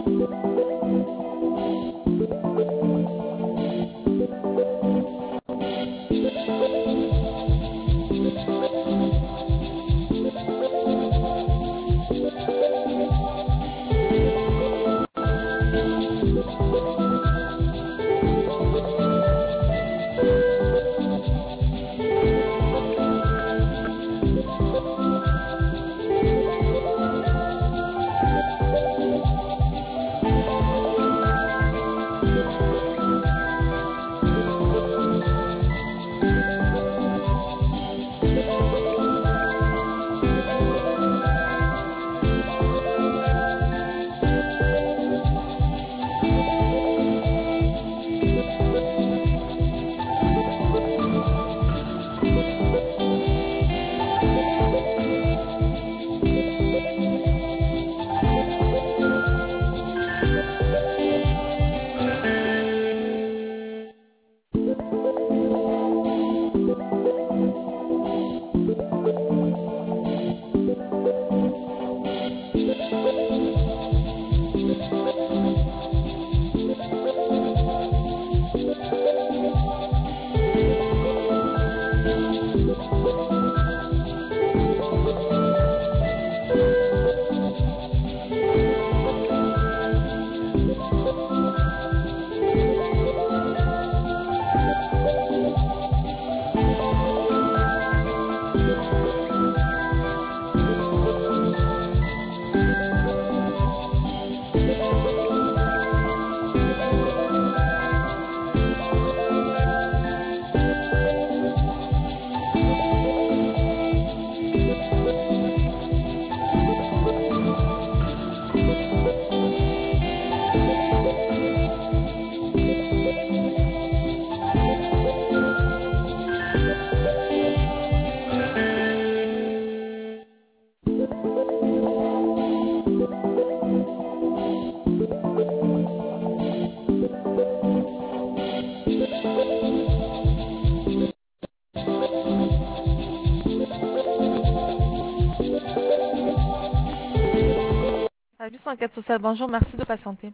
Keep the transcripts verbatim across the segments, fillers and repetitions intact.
À huit cent quatre Social, bonjour, merci de patienter.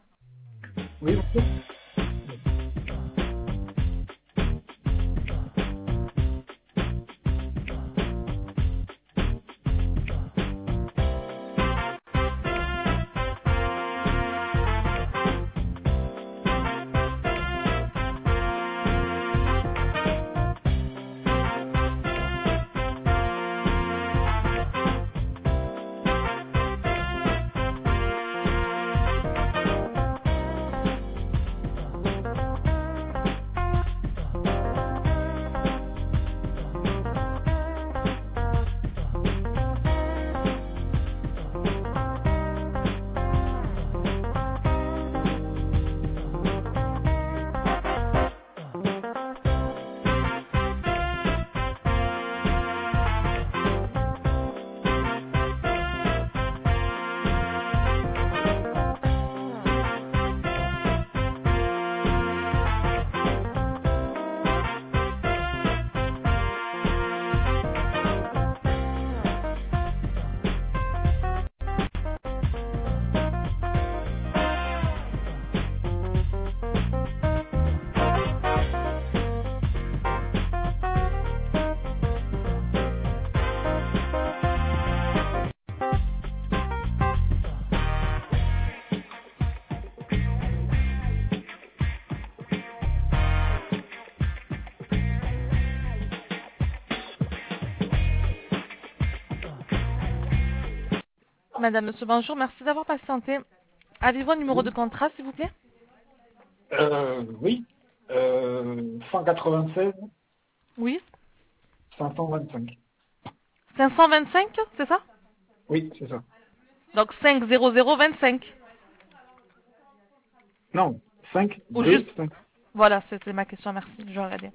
Oui, bonjour. Madame, monsieur, bonjour, merci d'avoir patienté. Avez-vous un numéro de contrat, s'il vous plaît? Euh, oui. Euh, cent quatre-vingt-seize, Oui. cinq cent vingt-cinq. cinq cent vingt-cinq, c'est ça? Oui, c'est ça. Donc cinq zéro zéro vingt-cinq. Non, cinq, Ou deux, juste... cinq. Voilà, c'était ma question, merci, je vais regarder.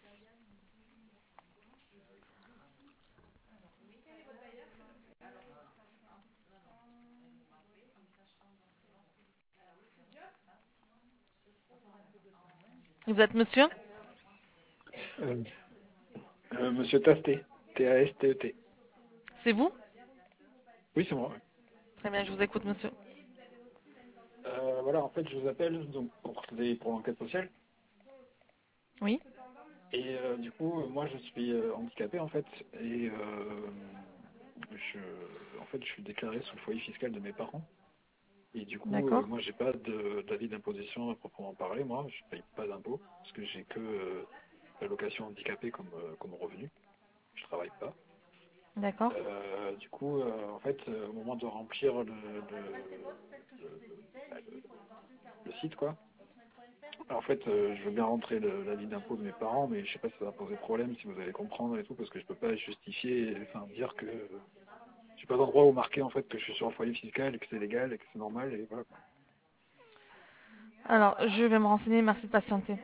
Vous êtes monsieur? Euh, euh, Monsieur Tasté. T A S T E T. C'est vous? Oui, c'est moi. Très bien, je vous écoute, monsieur. Euh, voilà, en fait, je vous appelle donc pour les- pour l'enquête sociale. Oui. Et euh, du coup, euh, moi, je suis euh, handicapé en fait, et euh, je, en fait, je suis déclaré sous le foyer fiscal de mes parents. Et du coup, euh, D'accord. moi, j'ai pas de- d'avis d'imposition à proprement parler. Moi, je paye pas d'impôt parce que j'ai que euh, l'allocation handicapée comme euh, comme revenu. Je travaille pas. D'accord. Euh, du coup, euh, en fait, euh, au moment de remplir le, le, le- le site, quoi. En fait, euh, je veux bien rentrer le- l'avis d'impôt de mes parents, mais je sais pas si ça va poser problème, si vous allez comprendre et tout, parce que je peux pas justifier, enfin dire que euh, j'ai pas d'endroit où marquer en fait que je suis sur un foyer fiscal et que c'est légal et que c'est normal et voilà. Alors, je vais me renseigner. Merci de patienter.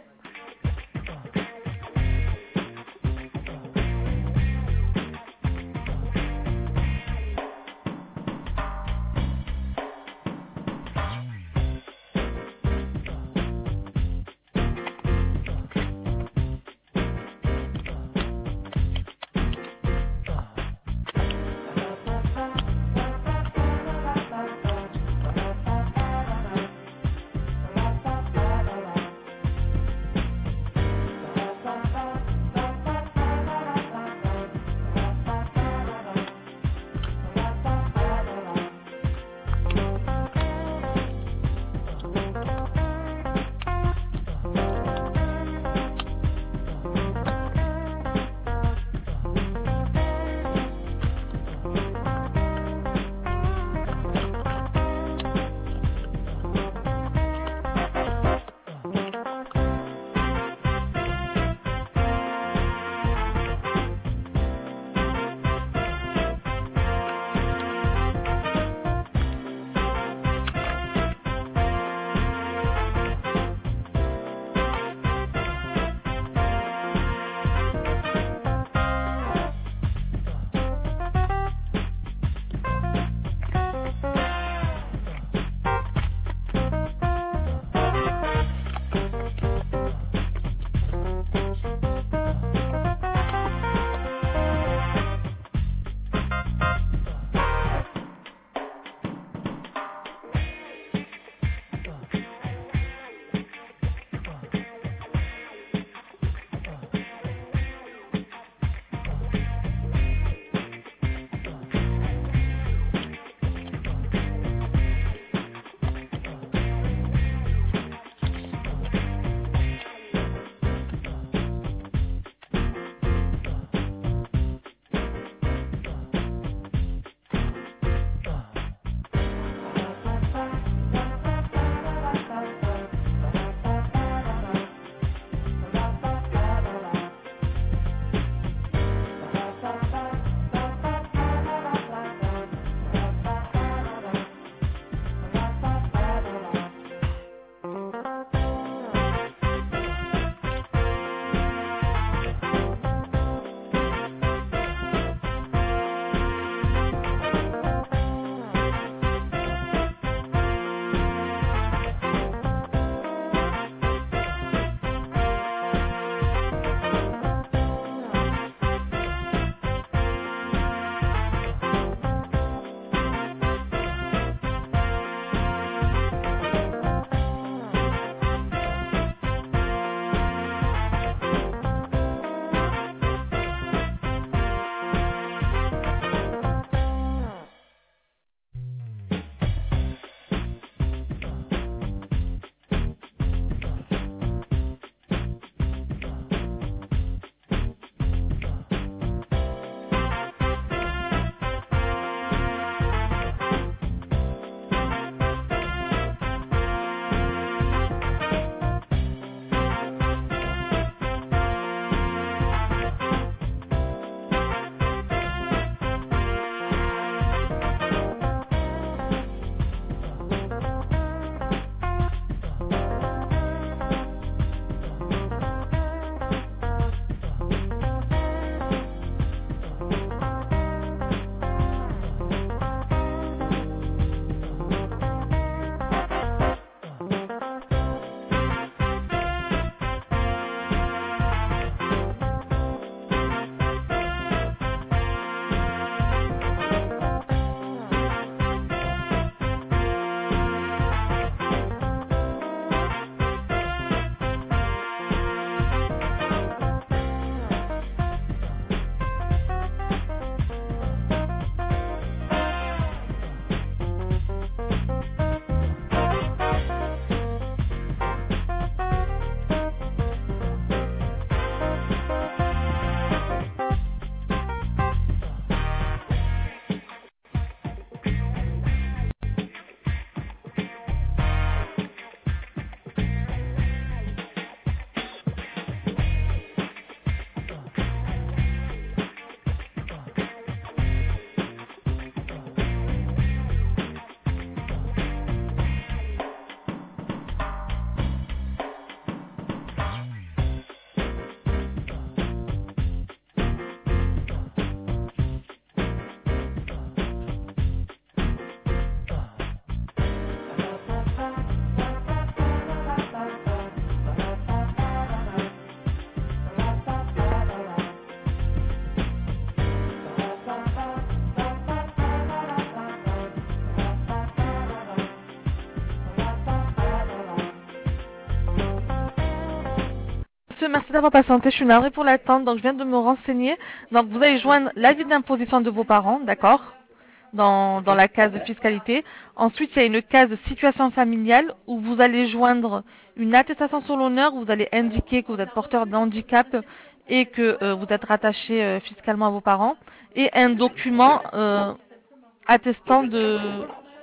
monsieur, merci d'avoir patienté. Je suis navrée pour l'attente, donc je viens de me renseigner. Donc, vous allez joindre l'avis d'imposition de vos parents, d'accord, dans, dans Ok. la case de fiscalité. Ensuite, il y a une case de situation familiale où vous allez joindre une attestation sur l'honneur où vous allez indiquer que vous êtes porteur de handicap et que euh, vous êtes rattaché euh, fiscalement à vos parents. Et un document euh, attestant de...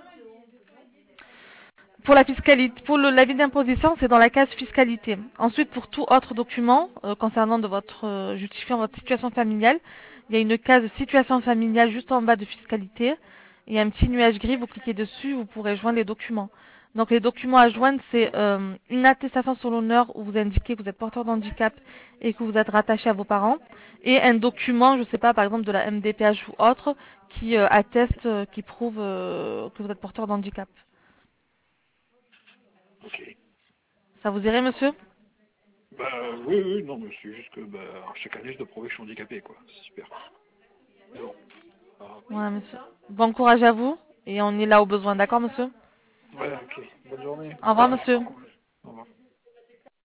Pour la fiscalité, pour le- l'avis d'imposition, c'est dans la case fiscalité. Ensuite, pour tout autre document euh, concernant de votre euh, justifiant votre situation familiale, il y a une case situation familiale juste en bas de fiscalité. Il y a un petit nuage gris, vous cliquez dessus, vous pourrez joindre les documents. Donc les documents à joindre, c'est euh, une attestation sur l'honneur où vous indiquez que vous êtes porteur d'handicap et que vous êtes rattaché à vos parents, et un document, je ne sais pas, par exemple de la M D P H ou autre, qui euh, atteste, euh, qui prouve euh, que vous êtes porteur d'handicap. Ok. Ça vous irait, monsieur? Bah oui, oui, non, mais c'est juste que bah, chaque année je dois prouver que je suis handicapé, quoi. C'est super. Mais bon. Ah, Ouais, monsieur. Bon courage à vous et on est là au besoin, d'accord, monsieur? ouais, ok. Bonne journée. Au revoir, monsieur.